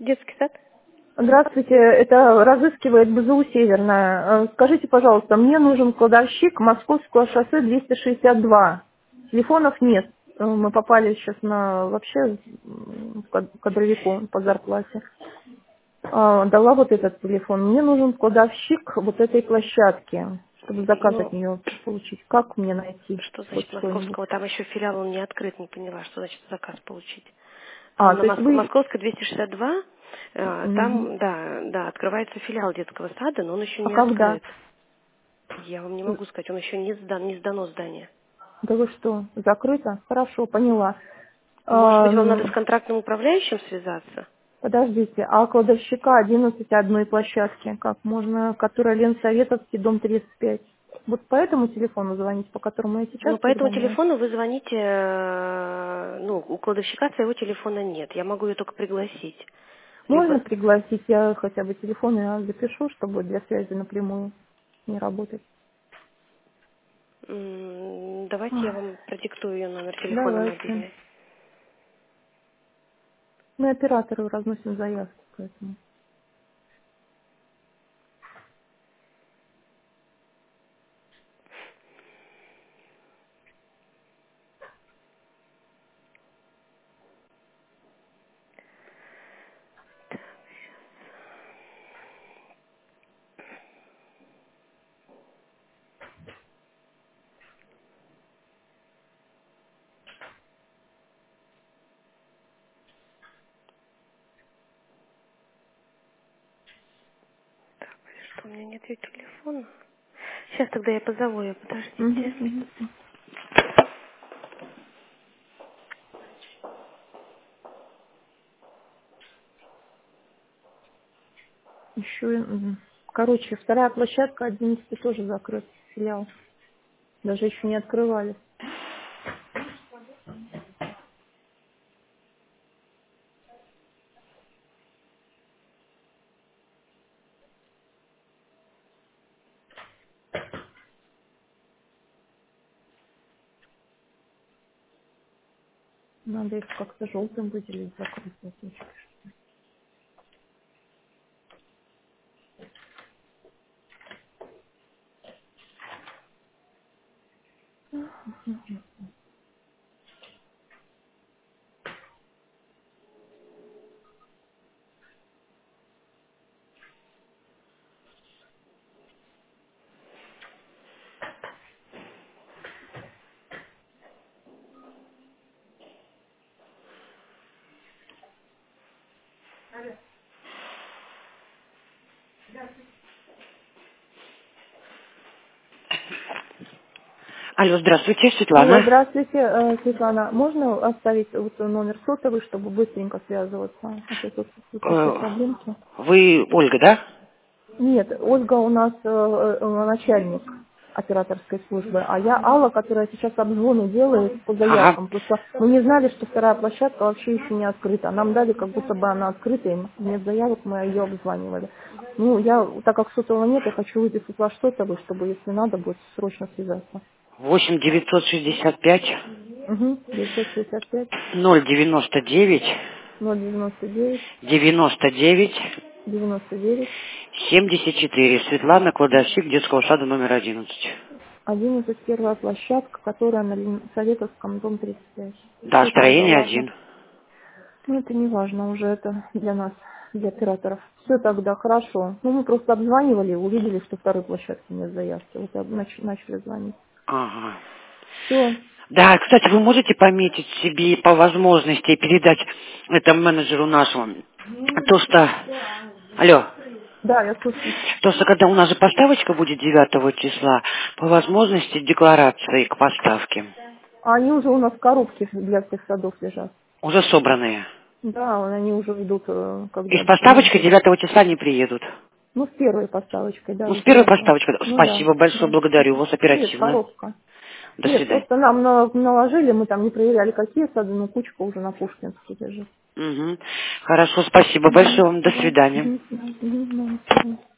Детский сад? Здравствуйте, это разыскивает БЗУ «Северная». Скажите, пожалуйста, мне нужен кладовщик Московского шоссе 262. Телефонов нет. Мы попали сейчас на вообще кадровику по зарплате. Дала вот этот телефон. Мне нужен кладовщик вот этой площадки, чтобы заказ от Ну, нее получить. Как мне найти что хоть значит что-нибудь? московского? Там еще филиал, он не открыт, не поняла, что значит заказ получить. Там на То есть вы... Московской 262, Мгм. там, да, открывается филиал детского сада, но он еще А не когда? открыт. Я вам не могу сказать, он еще не сдано здание. Да вы что, закрыто? Хорошо, поняла. Может быть, вам надо А, с контрактным управляющим связаться? Подождите, а кладовщика 11 одной площадки, как можно, которая Ленсоветовский, дом 35. Вот по этому телефону звонить, по которому я сейчас Ну, по этому перезвонила? телефону вы звоните, у кладовщика своего телефона нет. Я могу ее только пригласить. Можно Либо, пригласить, я хотя бы телефон я запишу, чтобы для связи напрямую не работать. давайте я Ах, вам продиктую ее номер телефона давайте. мобильный. Мы операторы разносим заявки, поэтому. Что, у меня нет ее телефона? Сейчас тогда я позову ее, подождите. Мгм, мгм. Еще, короче, вторая площадка 11 тоже закрыт, филиал. Даже еще не открывали. Надо их как-то желтым выделить, закрыть. Алло, здравствуйте, Алло, Светлана. здравствуйте, Светлана. Можно оставить вот номер сотовый, чтобы быстренько связываться? А то тут такие Э, проблемки. Вы Ольга, да? Нет, Ольга у нас начальник операторской службы, а я Алла, которая сейчас обзвоны делает по Ага. заявкам. Просто мы не знали, что вторая площадка вообще еще не открыта. Нам дали, как будто бы она открыта, и нет заявок, мы ее обзванивали. Ну, так как сотового нет, я хочу выписать ваш сотовый, чтобы, если надо, будет срочно связаться. 8 965 Угу, 965 099 099 99 99 74. Светлана, кладовщик детского сада номер 11. 11 первая площадка, которая на Советовском, дом 35. Да, Все тогда, строение ладно. 1. Ну, это не важно уже, это для нас, для операторов. Все тогда, хорошо. Ну, мы просто обзванивали, увидели, что второй площадки нет заявки. Вот начали звонить. Ага. Все. Да, кстати, вы можете пометить себе по возможности и передать этому менеджеру нашему то, что... Алло. Да, я слушаю. То, что когда у нас же поставочка будет 9 числа, по возможности декларации к поставке. А они уже у нас в коробке для всех садов лежат. Уже собранные. Да, они уже идут, И когда с документы. поставочкой 9 числа не приедут. Ну, с первой поставочкой, да, Ну, с с первой 9. поставочкой. Ну да, Спасибо большое, да. благодарю вас Нет, оперативно. коробка. До Нет, свидания. просто нам наложили, мы там не проверяли, какие сады, но кучка уже на Пушкинске лежит. Угу. Хорошо, спасибо Угу, большое вам. До да, свидания. угу, угу, угу, да, до свидания.